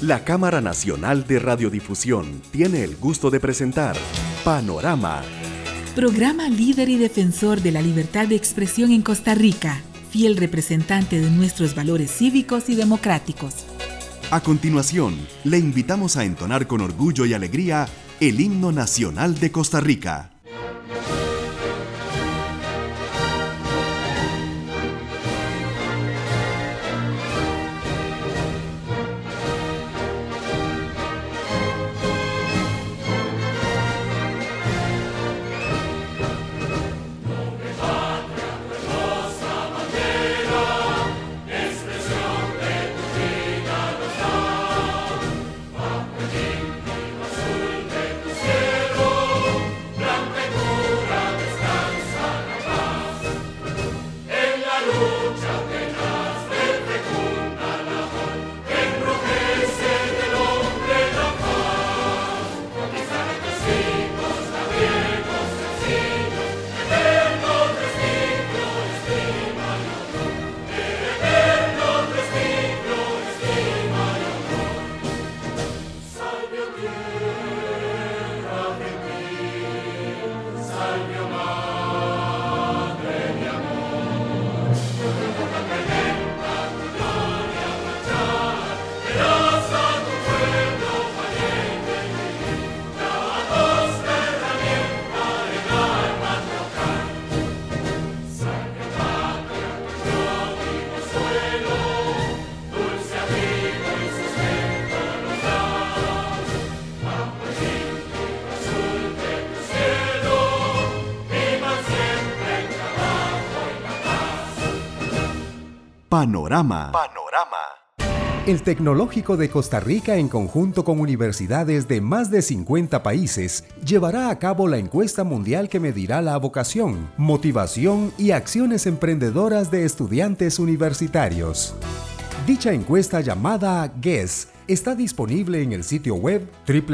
La Cámara Nacional de Radiodifusión tiene el gusto de presentar Panorama. Programa líder y defensor de la libertad de expresión en Costa Rica, fiel representante de nuestros valores cívicos y democráticos. A continuación, le invitamos a entonar con orgullo y alegría el himno nacional de Costa Rica. Panorama. El Tecnológico de Costa Rica, en conjunto con universidades de más de 50 países, llevará a cabo la encuesta mundial que medirá la vocación, motivación y acciones emprendedoras de estudiantes universitarios. Dicha encuesta, llamada GUESS, está disponible en el sitio web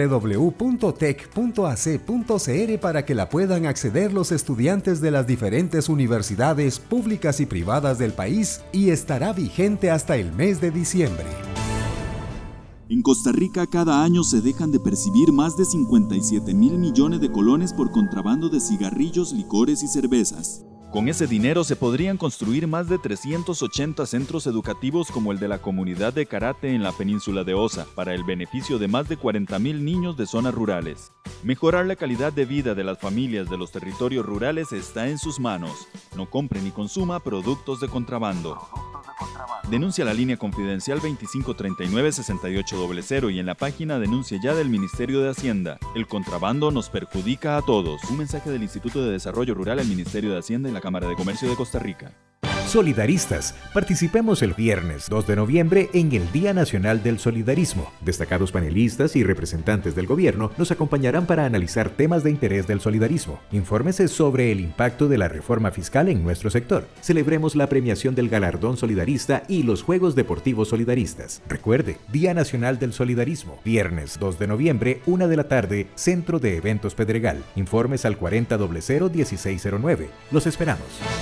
www.tec.ac.cr para que la puedan acceder los estudiantes de las diferentes universidades públicas y privadas del país y estará vigente hasta el mes de diciembre. En Costa Rica, cada año se dejan de percibir más de 57,000 millones de colones por contrabando de cigarrillos, licores y cervezas. Con ese dinero se podrían construir más de 380 centros educativos como el de la comunidad de karate en la península de Osa, para el beneficio de más de 40,000 niños de zonas rurales. Mejorar la calidad de vida de las familias de los territorios rurales está en sus manos. No compre ni consuma productos de contrabando. Denuncia la línea confidencial 2539-6800 y en la página Denuncia Ya del Ministerio de Hacienda. El contrabando nos perjudica a todos. Un mensaje del Instituto de Desarrollo Rural, el Ministerio de Hacienda y la Cámara de Comercio de Costa Rica. Solidaristas, participemos el viernes 2 de noviembre en el Día Nacional del Solidarismo. Destacados panelistas y representantes del gobierno nos acompañarán para analizar temas de interés del solidarismo. Infórmese sobre el impacto de la reforma fiscal en nuestro sector. Celebremos la premiación del Galardón Solidarista y los Juegos Deportivos Solidaristas. Recuerde, Día Nacional del Solidarismo, viernes 2 de noviembre, 1 de la tarde, Centro de Eventos Pedregal. Informes al 4000-1609. Los esperamos.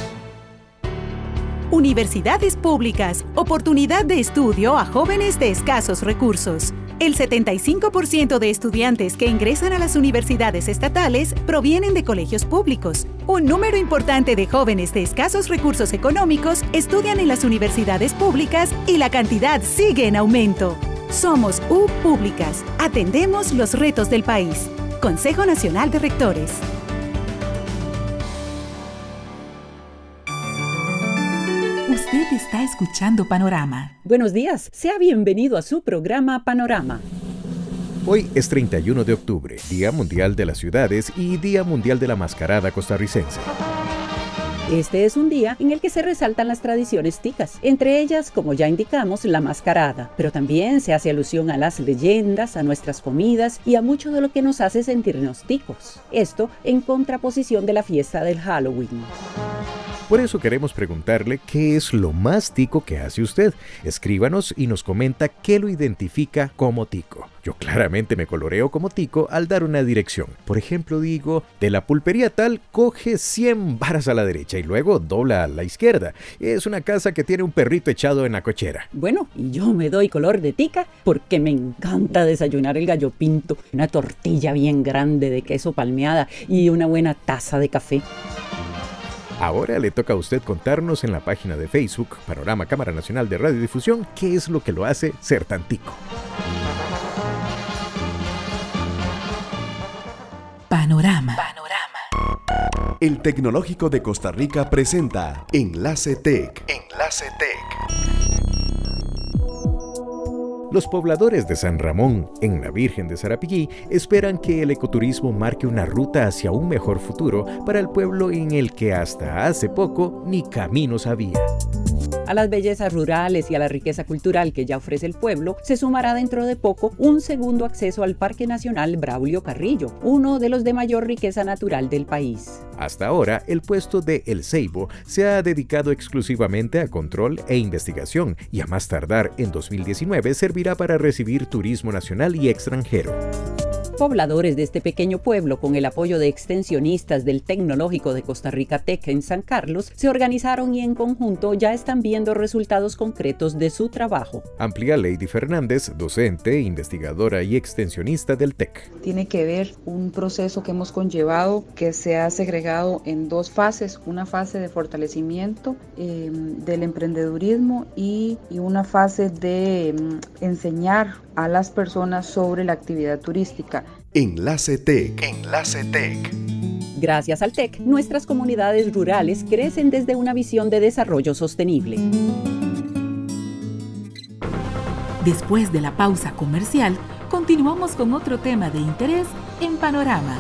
Universidades públicas, oportunidad de estudio a jóvenes de escasos recursos. El 75% de estudiantes que ingresan a las universidades estatales provienen de colegios públicos. Un número importante de jóvenes de escasos recursos económicos estudian en las universidades públicas y la cantidad sigue en aumento. Somos U Públicas. Atendemos los retos del país. Consejo Nacional de Rectores. Usted está escuchando Panorama. Buenos días, sea bienvenido a su programa Panorama. Hoy es 31 de octubre, Día Mundial de las Ciudades y Día Mundial de la Mascarada Costarricense. Este es un día en el que se resaltan las tradiciones ticas, entre ellas, como ya indicamos, la mascarada, pero también se hace alusión a las leyendas, a nuestras comidas y a mucho de lo que nos hace sentirnos ticos. Esto en contraposición de la fiesta del Halloween. Por eso queremos preguntarle qué es lo más tico que hace usted. Escríbanos y nos comenta qué lo identifica como tico. Yo claramente me coloreo como tico al dar una dirección. Por ejemplo, digo, de la pulpería tal, coge 100 varas a la derecha y luego dobla a la izquierda. Es una casa que tiene un perrito echado en la cochera. Bueno, y yo me doy color de tica porque me encanta desayunar el gallo pinto, una tortilla bien grande de queso palmeada y una buena taza de café. Ahora le toca a usted contarnos en la página de Facebook, Panorama Cámara Nacional de Radiodifusión, qué es lo que lo hace ser tan tico. Panorama. El Tecnológico de Costa Rica presenta Enlace Tech. Los pobladores de San Ramón, en la Virgen de Sarapiquí, esperan que el ecoturismo marque una ruta hacia un mejor futuro para el pueblo en el que hasta hace poco ni caminos había. A las bellezas rurales y a la riqueza cultural que ya ofrece el pueblo, se sumará dentro de poco un segundo acceso al Parque Nacional Braulio Carrillo, uno de los de mayor riqueza natural del país. Hasta ahora, el puesto de El Ceibo se ha dedicado exclusivamente a control e investigación y a más tardar en 2019 servirá para recibir turismo nacional y extranjero. Pobladores de este pequeño pueblo, con el apoyo de extensionistas del Tecnológico de Costa Rica Tech en San Carlos, se organizaron y en conjunto ya están viendo resultados concretos de su trabajo. Amplía Lady Fernández, docente, investigadora y extensionista del TEC. Tiene que ver un proceso que hemos conllevado que se ha segregado en dos fases, una fase de fortalecimiento del emprendedurismo y una fase de enseñar a las personas sobre la actividad turística. Enlace Tech. Gracias al TEC, nuestras comunidades rurales crecen desde una visión de desarrollo sostenible. Después de la pausa comercial, continuamos con otro tema de interés en Panorama.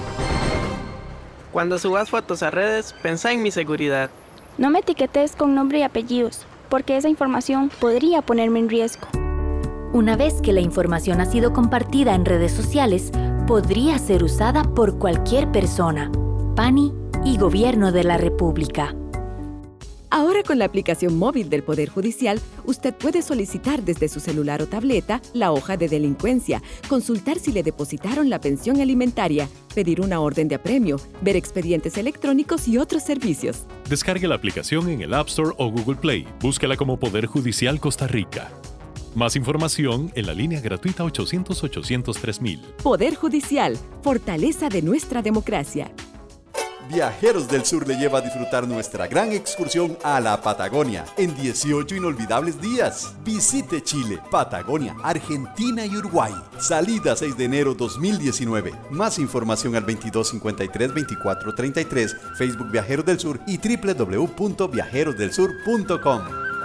Cuando subas fotos a redes, pensá en mi seguridad. No me etiquetes con nombre y apellidos, porque esa información podría ponerme en riesgo. Una vez que la información ha sido compartida en redes sociales, podría ser usada por cualquier persona. PANI y Gobierno de la República. Ahora con la aplicación móvil del Poder Judicial, usted puede solicitar desde su celular o tableta la hoja de delincuencia, consultar si le depositaron la pensión alimentaria, pedir una orden de apremio, ver expedientes electrónicos y otros servicios. Descargue la aplicación en el App Store o Google Play. Búsquela como Poder Judicial Costa Rica. Más información en la línea gratuita 800-800-3000. Poder Judicial, fortaleza de nuestra democracia. Viajeros del Sur le lleva a disfrutar nuestra gran excursión a la Patagonia en 18 inolvidables días. Visite Chile, Patagonia, Argentina y Uruguay. Salida 6 de enero 2019. Más información al 2253-2433, Facebook Viajeros del Sur y www.viajerosdelsur.com.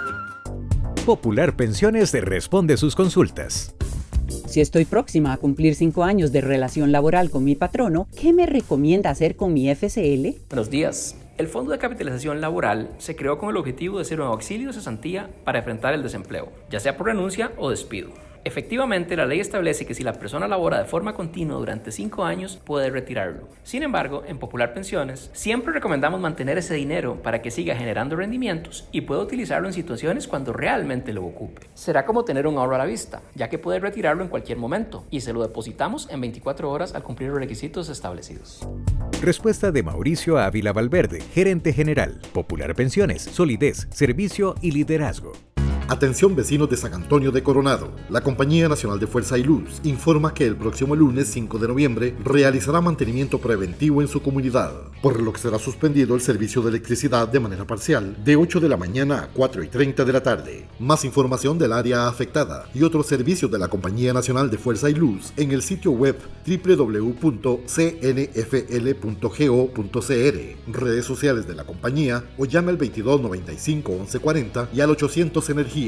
Popular Pensiones responde sus consultas. Si estoy próxima a cumplir 5 años de relación laboral con mi patrono, ¿qué me recomienda hacer con mi FCL? Buenos días. El Fondo de Capitalización Laboral se creó con el objetivo de ser un auxilio de cesantía para enfrentar el desempleo, ya sea por renuncia o despido. Efectivamente, la ley establece que si la persona labora de forma continua durante 5 años, puede retirarlo. Sin embargo, en Popular Pensiones, siempre recomendamos mantener ese dinero para que siga generando rendimientos y pueda utilizarlo en situaciones cuando realmente lo ocupe. Será como tener un ahorro a la vista, ya que puede retirarlo en cualquier momento y se lo depositamos en 24 horas al cumplir los requisitos establecidos. Respuesta de Mauricio Ávila Valverde, gerente general, Popular Pensiones, solidez, servicio y liderazgo. Atención vecinos de San Antonio de Coronado. La Compañía Nacional de Fuerza y Luz informa que el próximo lunes 5 de noviembre realizará mantenimiento preventivo en su comunidad, por lo que será suspendido el servicio de electricidad de manera parcial de 8 de la mañana a 4:30 de la tarde. Más información del área afectada y otros servicios de la Compañía Nacional de Fuerza y Luz en el sitio web www.cnfl.go.cr, redes sociales de la compañía o llame al 2295-1140 y al 800 Energía.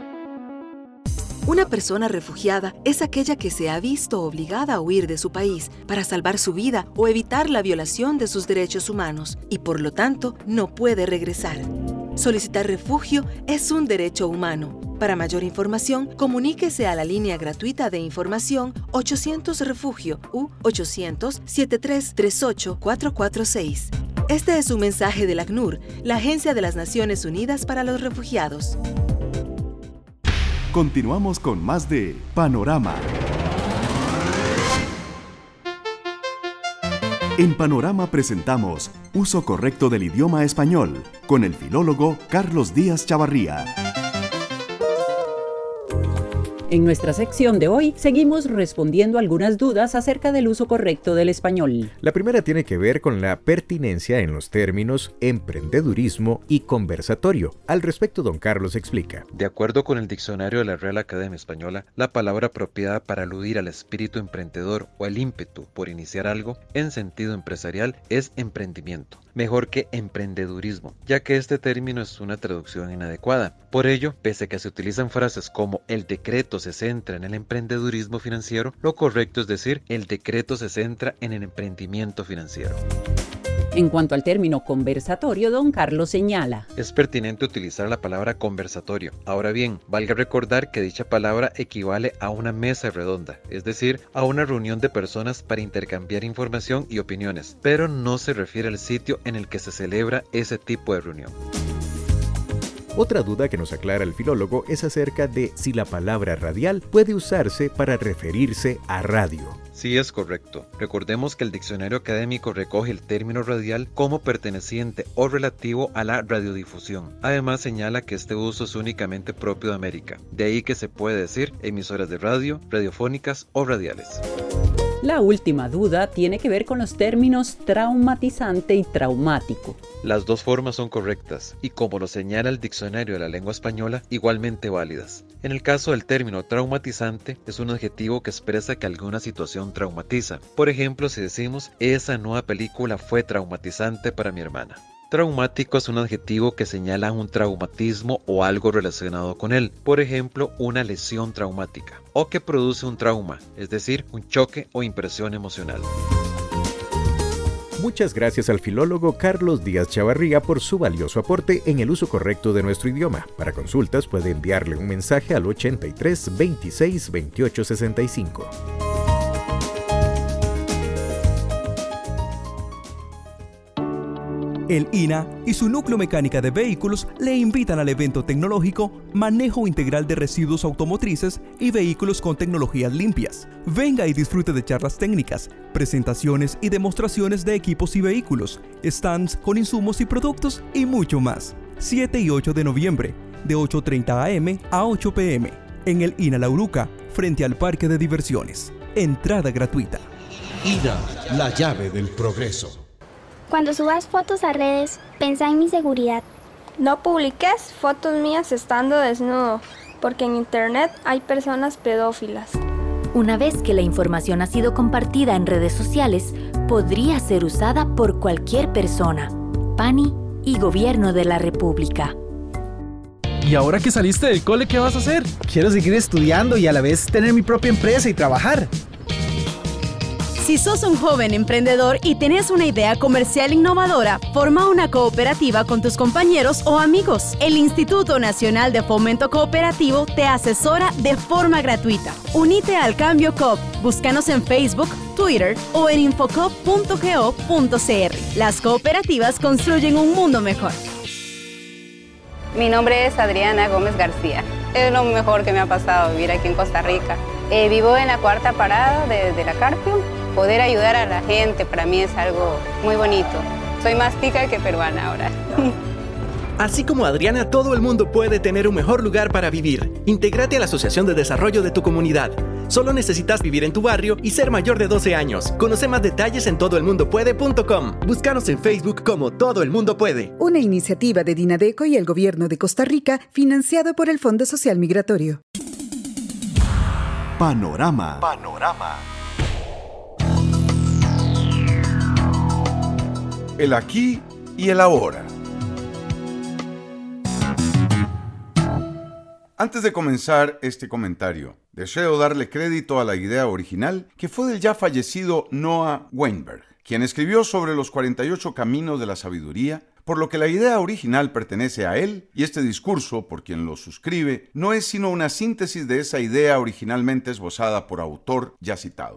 Una persona refugiada es aquella que se ha visto obligada a huir de su país para salvar su vida o evitar la violación de sus derechos humanos y por lo tanto no puede regresar. Solicitar refugio es un derecho humano. Para mayor información, comuníquese a la línea gratuita de información 800 Refugio u 800-7338-446. Este es un mensaje del ACNUR, la Agencia de las Naciones Unidas para los Refugiados. Continuamos con más de Panorama. En Panorama presentamos Uso correcto del idioma español con el filólogo Carlos Díaz Chavarría. En nuestra sección de hoy seguimos respondiendo algunas dudas acerca del uso correcto del español. La primera tiene que ver con la pertinencia en los términos emprendedurismo y conversatorio. Al respecto, don Carlos explica. De acuerdo con el diccionario de la Real Academia Española, la palabra apropiada para aludir al espíritu emprendedor o al ímpetu por iniciar algo en sentido empresarial es emprendimiento, mejor que emprendedurismo, ya que este término es una traducción inadecuada. Por ello, pese a que se utilizan frases como el decreto se centra en el emprendedurismo financiero, lo correcto es decir, el decreto se centra en el emprendimiento financiero. En cuanto al término conversatorio, don Carlos señala: es pertinente utilizar la palabra conversatorio. Ahora bien, valga recordar que dicha palabra equivale a una mesa redonda, es decir, a una reunión de personas para intercambiar información y opiniones, pero no se refiere al sitio en el que se celebra ese tipo de reunión. Otra duda que nos aclara el filólogo es acerca de si la palabra radial puede usarse para referirse a radio. Sí, es correcto. Recordemos que el diccionario académico recoge el término radial como perteneciente o relativo a la radiodifusión. Además, señala que este uso es únicamente propio de América. De ahí que se puede decir emisoras de radio, radiofónicas o radiales. La última duda tiene que ver con los términos traumatizante y traumático. Las dos formas son correctas y, como lo señala el diccionario de la lengua española, igualmente válidas. En el caso del término traumatizante, es un adjetivo que expresa que alguna situación traumatiza. Por ejemplo, si decimos, esa nueva película fue traumatizante para mi hermana. Traumático es un adjetivo que señala un traumatismo o algo relacionado con él, por ejemplo, una lesión traumática, o que produce un trauma, es decir, un choque o impresión emocional. Muchas gracias al filólogo Carlos Díaz Chavarría por su valioso aporte en el uso correcto de nuestro idioma. Para consultas puede enviarle un mensaje al 83 26 28 65. El INA y su núcleo mecánica de vehículos le invitan al evento tecnológico Manejo Integral de Residuos Automotrices y Vehículos con Tecnologías Limpias. Venga y disfrute de charlas técnicas, presentaciones y demostraciones de equipos y vehículos, stands con insumos y productos y mucho más. 7 y 8 de noviembre, de 8:30 am a 8 pm, en el INA La Uruca, frente al Parque de Diversiones. Entrada gratuita. INA, la llave del progreso. Cuando subas fotos a redes, pensá en mi seguridad. No publiques fotos mías estando desnudo, porque en internet hay personas pedófilas. Una vez que la información ha sido compartida en redes sociales, podría ser usada por cualquier persona. PANI y Gobierno de la República. ¿Y ahora que saliste del cole, qué vas a hacer? Quiero seguir estudiando y a la vez tener mi propia empresa y trabajar. Si sos un joven emprendedor y tenés una idea comercial innovadora, forma una cooperativa con tus compañeros o amigos. El Instituto Nacional de Fomento Cooperativo te asesora de forma gratuita. Unite al Cambio COP. Búscanos en Facebook, Twitter o en infocop.go.cr. Las cooperativas construyen un mundo mejor. Mi nombre es Adriana Gómez García. Es lo mejor que me ha pasado vivir aquí en Costa Rica. Vivo en la cuarta parada de la Carpio. Poder ayudar a la gente para mí es algo muy bonito. Soy más tica que peruana ahora. Así como Adriana, todo el mundo puede tener un mejor lugar para vivir. Intégrate a la Asociación de Desarrollo de tu comunidad. Solo necesitas vivir en tu barrio y ser mayor de 12 años. Conoce más detalles en todoelmundopuede.com. Búscanos en Facebook como Todo el Mundo Puede. Una iniciativa de Dinadeco y el Gobierno de Costa Rica, financiado por el Fondo Social Migratorio. Panorama. El aquí y el ahora. Antes de comenzar este comentario, deseo darle crédito a la idea original que fue del ya fallecido Noah Weinberg, quien escribió sobre los 48 caminos de la sabiduría, por lo que la idea original pertenece a él y este discurso, por quien lo suscribe, no es sino una síntesis de esa idea originalmente esbozada por autor ya citado.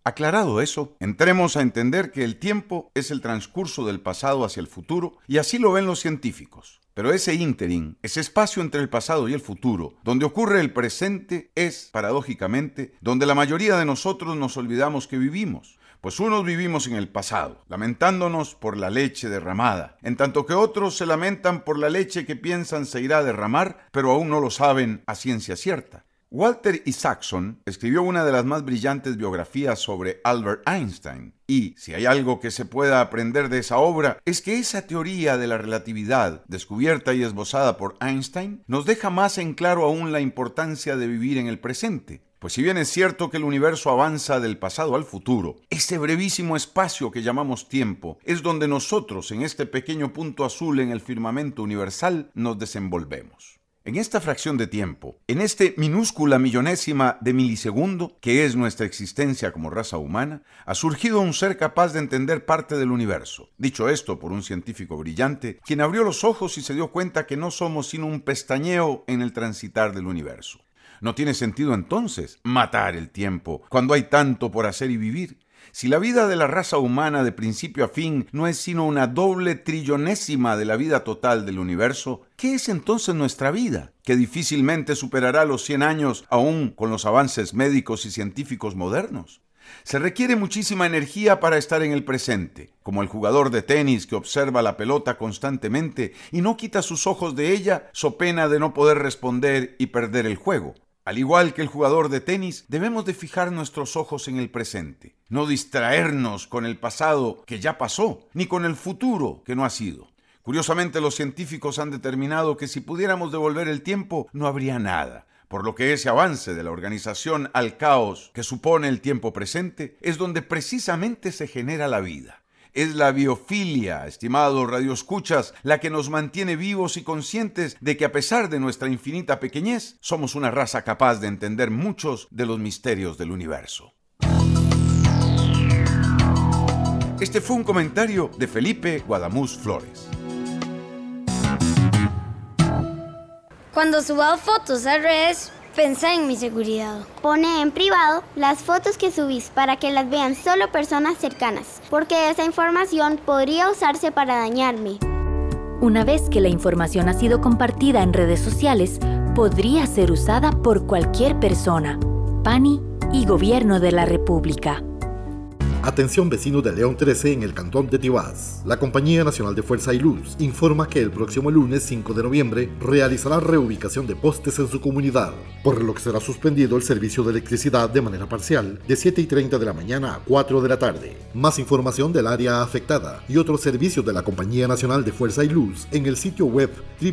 Aclarado eso, entremos a entender que el tiempo es el transcurso del pasado hacia el futuro, y así lo ven los científicos. Pero ese ínterin, ese espacio entre el pasado y el futuro, donde ocurre el presente, es, paradójicamente, donde la mayoría de nosotros nos olvidamos que vivimos. Pues unos vivimos en el pasado, lamentándonos por la leche derramada, en tanto que otros se lamentan por la leche que piensan se irá a derramar, pero aún no lo saben a ciencia cierta. Walter Isaacson escribió una de las más brillantes biografías sobre Albert Einstein, y si hay algo que se pueda aprender de esa obra, es que esa teoría de la relatividad, descubierta y esbozada por Einstein, nos deja más en claro aún la importancia de vivir en el presente. Pues si bien es cierto que el universo avanza del pasado al futuro, ese brevísimo espacio que llamamos tiempo es donde nosotros, en este pequeño punto azul en el firmamento universal, nos desenvolvemos. En esta fracción de tiempo, en este minúscula millonésima de milisegundo, que es nuestra existencia como raza humana, ha surgido un ser capaz de entender parte del universo. Dicho esto por un científico brillante, quien abrió los ojos y se dio cuenta que no somos sino un pestañeo en el transitar del universo. No tiene sentido entonces matar el tiempo cuando hay tanto por hacer y vivir. Si la vida de la raza humana de principio a fin no es sino una doble trillonésima de la vida total del universo, ¿qué es entonces nuestra vida? Que difícilmente superará los 100 años aún con los avances médicos y científicos modernos. Se requiere muchísima energía para estar en el presente, como el jugador de tenis que observa la pelota constantemente y no quita sus ojos de ella so pena de no poder responder y perder el juego. Al igual que el jugador de tenis, debemos de fijar nuestros ojos en el presente, no distraernos con el pasado que ya pasó, ni con el futuro que no ha sido. Curiosamente, los científicos han determinado que si pudiéramos devolver el tiempo, no habría nada, por lo que ese avance de la organización al caos que supone el tiempo presente es donde precisamente se genera la vida. Es la biofilia, estimados radioescuchas, la que nos mantiene vivos y conscientes de que a pesar de nuestra infinita pequeñez, somos una raza capaz de entender muchos de los misterios del universo. Este fue un comentario de Felipe Guadamuz Flores. Cuando subas fotos a redes, pensá en mi seguridad. Pone en privado las fotos que subís para que las vean solo personas cercanas, porque esa información podría usarse para dañarme. Una vez que la información ha sido compartida en redes sociales, podría ser usada por cualquier persona. PANI y Gobierno de la República. Atención vecinos de León 13 en el cantón de Tibás. La Compañía Nacional de Fuerza y Luz informa que el próximo lunes 5 de noviembre realizará reubicación de postes en su comunidad, por lo que será suspendido el servicio de electricidad de manera parcial de 7:30 de la mañana a 4 de la tarde. Más información del área afectada y otros servicios de la Compañía Nacional de Fuerza y Luz en el sitio web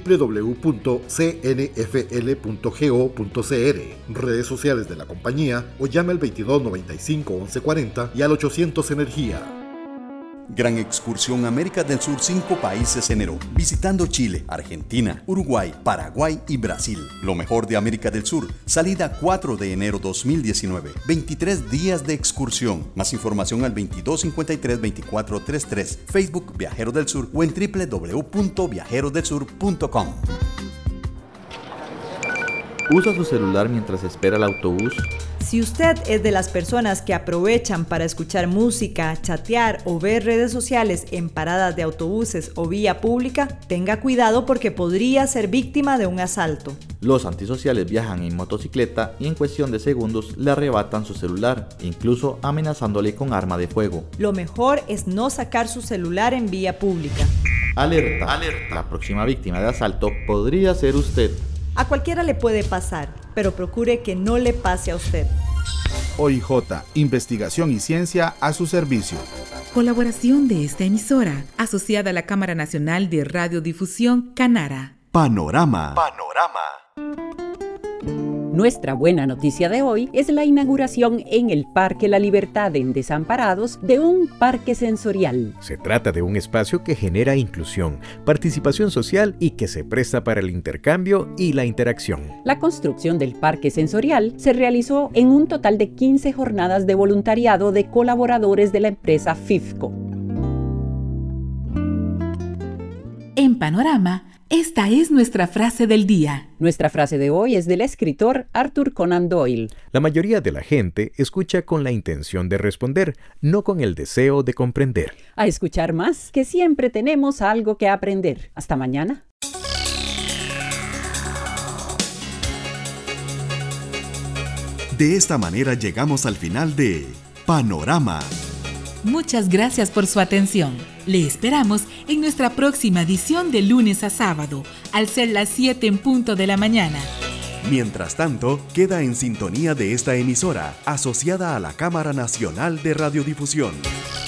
www.cnfl.go.cr, redes sociales de la compañía o llame al 22 95 11 40 y al 800 Energía. Gran excursión América del Sur, 5 países enero, visitando Chile, Argentina, Uruguay, Paraguay y Brasil. Lo mejor de América del Sur, salida 4 de enero 2019, 23 días de excursión. Más información al 2253-2433, Facebook Viajeros del Sur o en www.viajerosdelsur.com. ¿Usa su celular mientras espera el autobús? Si usted es de las personas que aprovechan para escuchar música, chatear o ver redes sociales en paradas de autobuses o vía pública, tenga cuidado porque podría ser víctima de un asalto. Los antisociales viajan en motocicleta y en cuestión de segundos le arrebatan su celular, incluso amenazándole con arma de fuego. Lo mejor es no sacar su celular en vía pública. Alerta. La próxima víctima de asalto podría ser usted. A cualquiera le puede pasar, pero procure que no le pase a usted. OIJ, investigación y ciencia a su servicio. Colaboración de esta emisora, asociada a la Cámara Nacional de Radiodifusión, Canara. Panorama. Nuestra buena noticia de hoy es la inauguración en el Parque La Libertad en Desamparados de un parque sensorial. Se trata de un espacio que genera inclusión, participación social y que se presta para el intercambio y la interacción. La construcción del parque sensorial se realizó en un total de 15 jornadas de voluntariado de colaboradores de la empresa FIFCO. En Panorama, Esta es nuestra frase del día. Nuestra frase de hoy es del escritor Arthur Conan Doyle. La mayoría de la gente escucha con la intención de responder, no con el deseo de comprender. A escuchar más, que siempre tenemos algo que aprender. Hasta mañana. De esta manera llegamos al final de Panorama. Muchas gracias por su atención. Le esperamos en nuestra próxima edición de lunes a sábado, al ser las 7 en punto de la mañana. Mientras tanto, queda en sintonía de esta emisora, asociada a la Cámara Nacional de Radiodifusión.